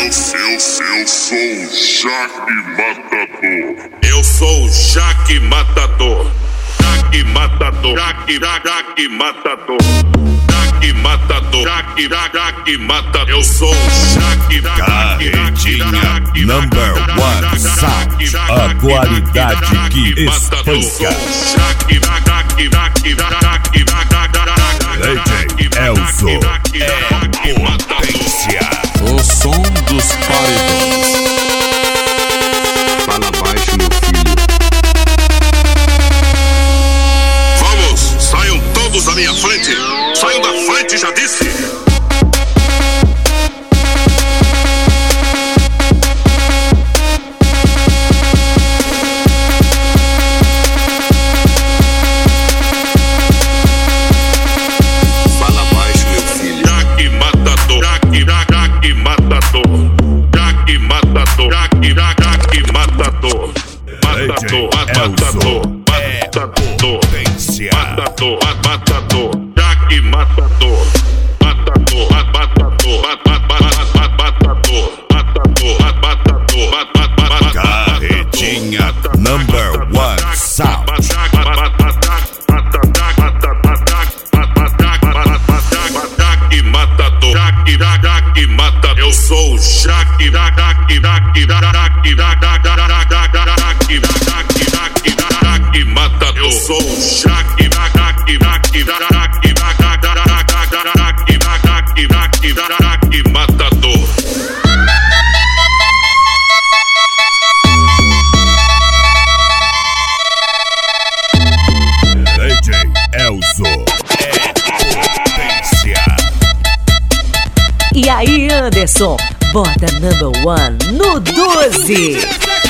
Eu sou o Jaque Matador. Jaque Matador. Jaque Matador. Jaque Matador. Jaque Matador. Eu sou o Jaque. Carretinha number one sound. A qualidade que espanca. DJ Elzo é potência. O som dos paredões. Fala baixo, meu filho. Vamos, saiam todos da minha frente. Saiam da frente, já disse. Matador, potência. Matador, Jaque Matador, Carretinha number one sound. Jaque Matador, Jaque Matador. Eu sou o Jaque, eu sou o Jaque, Matador. DJ Elzo é potência. E aí, Anderson, bota number one no 12.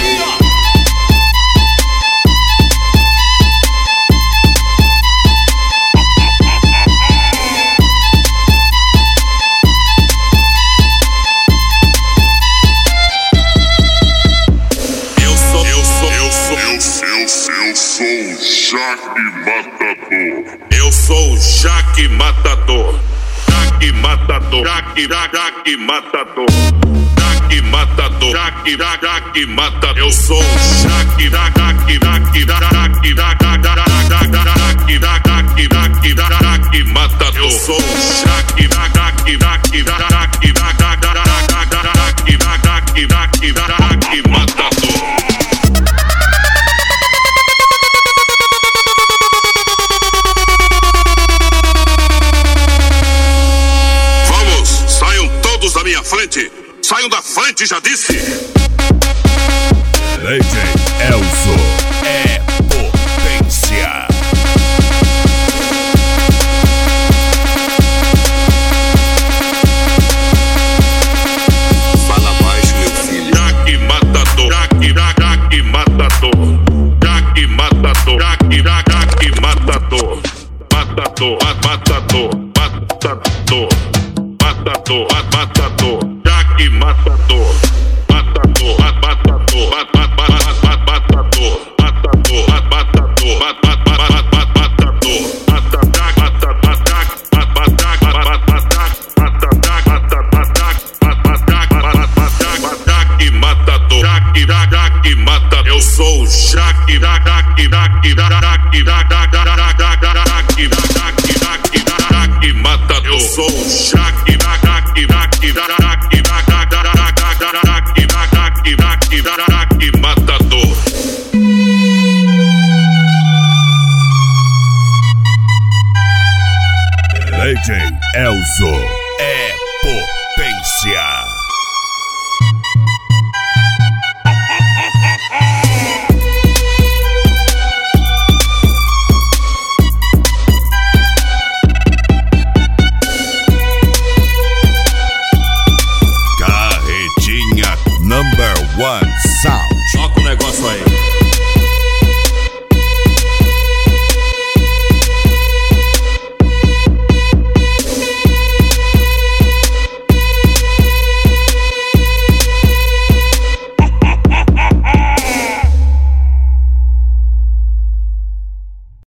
Eu sou o Jaque Matador. Jaque Matador. Jaque Matador. Jaque Matador. Jaque Matador. Eu sou o Jaque. Jaque Matador. Eu sou o Jaque. Jaque Matador. Da minha frente, saiam da frente, já disse. DJ Elzo é potência. Fala baixo, meu filho. Jaque Matador, Jaque Matador, Jaque Matador, Jaque Matador, Matador, Jaque Matador, Jaque Matador. Eu sou o Jaque, Jaque Matador. Eu sou o Jaque, Jaque Matador. DJ Elzo é potência.